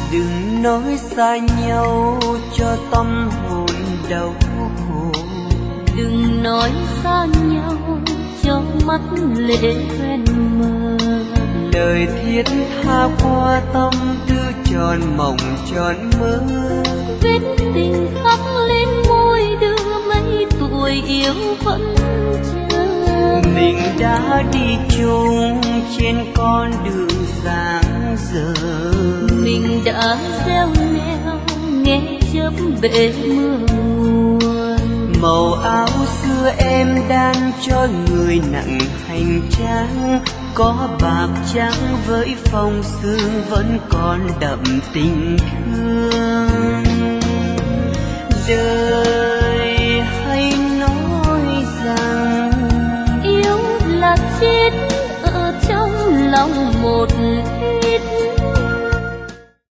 Đừng nói xa nhau cho tâm hồn đau khổ. Đừng nói xa nhau cho mắt lệ quen mờ. Lời thiết tha qua tâm tư tròn mộng tròn mơ. Vết tình khắc lên môi đưa mấy tuổi yêu vẫn chờ. Mình đã đi chung trên con đường sáng giờ. Mình đã gieo neo nghe chớp bể mưa nguồn. Màu áo xưa em đan cho người nặng hành trang. Có bạc trắng với phong sương vẫn còn đậm tình thương. Đời hay nói rằng yêu là chết ở trong lòng một